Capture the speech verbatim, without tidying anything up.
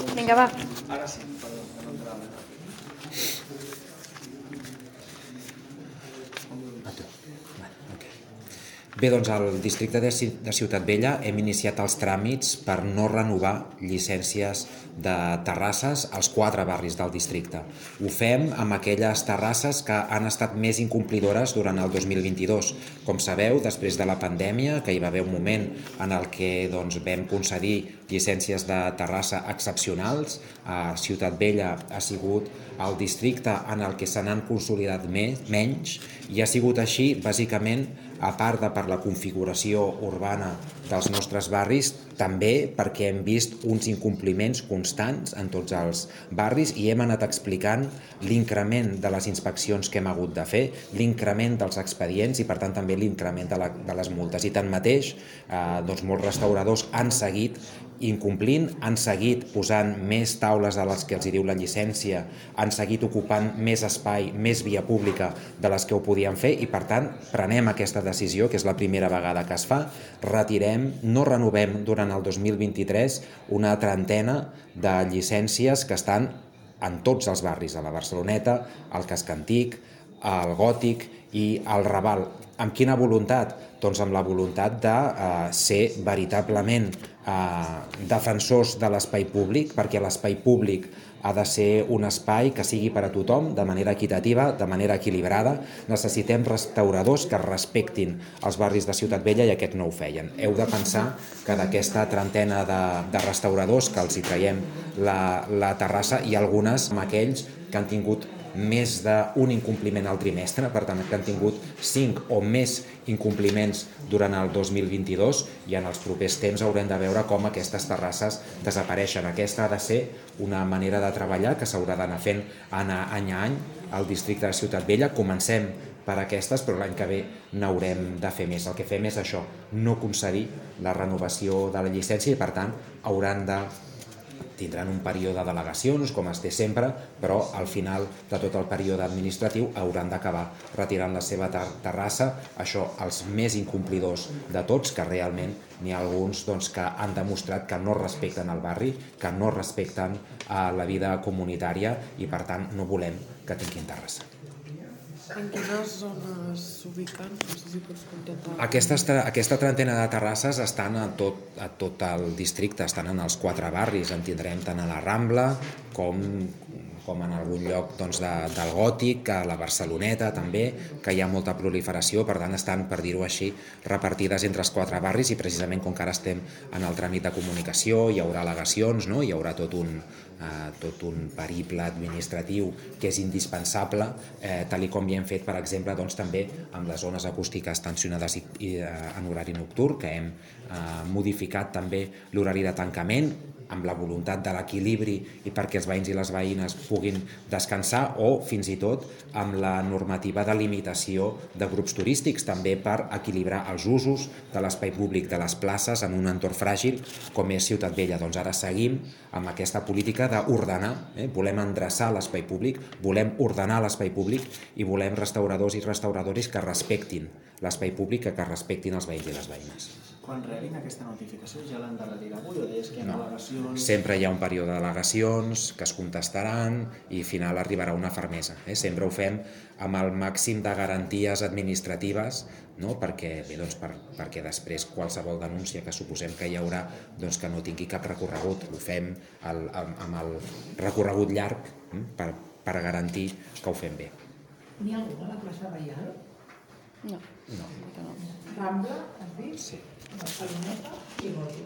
Vinga, va. Ara sí, perdó, que no entrava. Bé, doncs al districte de Ciutat Vella hem iniciat els tràmits per no renovar llicències de terrasses als quatre barris del districte. Ho fem amb aquelles terrasses que han estat més incomplidores durant el dos mil vint-i-dos. Com sabeu, després de la pandèmia, que hi va haver un moment en el que doncs, vam concedir llicències de terrassa excepcionals, a Ciutat Vella ha sigut el districte en el que se n'han consolidat més, menys, i ha sigut així, bàsicament, a part de per la configuració urbana dels nostres barris, també perquè hem vist uns incompliments constants en tots els barris i hem anat explicant l'increment de les inspeccions que hem hagut de fer, l'increment dels expedients i, per tant, també l'increment de, la, de les multes. I tanmateix, eh, doncs, molts restauradors han seguit incomplint, han seguit posant més taules de les que els hi diu la llicència, han seguit ocupant més espai, més via pública de les que ho podien fer i, per tant, prenem aquesta decisió, que és la primera vegada que es fa, retirem, no renovem durant el dos mil vint-i-tres una trentena de llicències que estan en tots els barris, a la Barceloneta, al Casc Antic, al Gòtic i al Raval. Amb quina voluntat? Doncs amb la voluntat de eh, ser veritablement eh, defensors de l'espai públic, perquè l'espai públic ha de ser un espai que sigui per a tothom, de manera equitativa, de manera equilibrada. Necessitem restauradors que respectin els barris de Ciutat Vella i aquest no ho feien. Heu de pensar que d'aquesta trentena de, de restauradors que els hi traiem la, la terrassa, hi ha algunes amb aquells que han tingut més d'un incompliment al trimestre, per tant, que han tingut cinc o més incompliments durant el dos mil vint-i-dos i en els propers temps haurem de veure com aquestes terrasses desapareixen. Aquesta ha de ser una manera de treballar que s'haurà d'anar fent any a any al districte de Ciutat Vella. Comencem per aquestes, però l'any que ve n'haurem de fer més. El que fem és això, no concedir la renovació de la llicència i, per tant, hauran de tindran un període de delegacions, com es té sempre, però al final de tot el període administratiu hauran d'acabar retirant la seva terrassa. Això, els més incomplidors de tots, que realment n'hi ha alguns doncs, que han demostrat que no respecten el barri, que no respecten eh, la vida comunitària i, per tant, no volem que tinguin terrassa. En quines zones s'ubiquen? No sé si pots contestar. Aquestes, aquesta trentena de terrasses estan a tot, a tot el districte, estan en els quatre barris, en tindrem tant a la Rambla com, com en algun lloc doncs, de, del Gòtic, a la Barceloneta també, que hi ha molta proliferació, per tant estan, per dir-ho així, repartides entre els quatre barris i precisament com que ara estem en el tràmit de comunicació, hi haurà al·legacions, no? Hi haurà tot un, eh, tot un periple administratiu que és indispensable, eh, tal i com hi hem fet, per exemple, doncs, també amb les zones acústiques tensionades i, i, eh, en horari nocturn, que hem eh, modificat també l'horari de tancament, amb la voluntat de l'equilibri i perquè els veïns i les veïnes puguin descansar, o fins i tot amb la normativa de limitació de grups turístics, també per equilibrar els usos de l'espai públic de les places en un entorn fràgil com és Ciutat Vella. Doncs ara seguim amb aquesta política d'ordenar, eh? volem endreçar l'espai públic, volem ordenar l'espai públic i volem restauradors i restauradores que respectin l'espai públic, que respectin els veïns i les veïnes. Quan rebin aquesta notificació ja l'han de retirar avui o deies que hi ha No. al·legacions? Sempre hi ha un període d'al·legacions que es contestaran i al final arribarà una fermesa. Eh? Sempre ho fem amb el màxim de garanties administratives, no? perquè, bé, doncs, per, perquè després qualsevol denúncia que suposem que hi haurà doncs, que no tingui cap recorregut. Ho fem el, amb, amb el recorregut llarg eh? per, per garantir que ho fem bé. N'hi ha algú a la plaça Reial? No. No. Rambla, has dit? Sí. Barceloneta i Gòtic.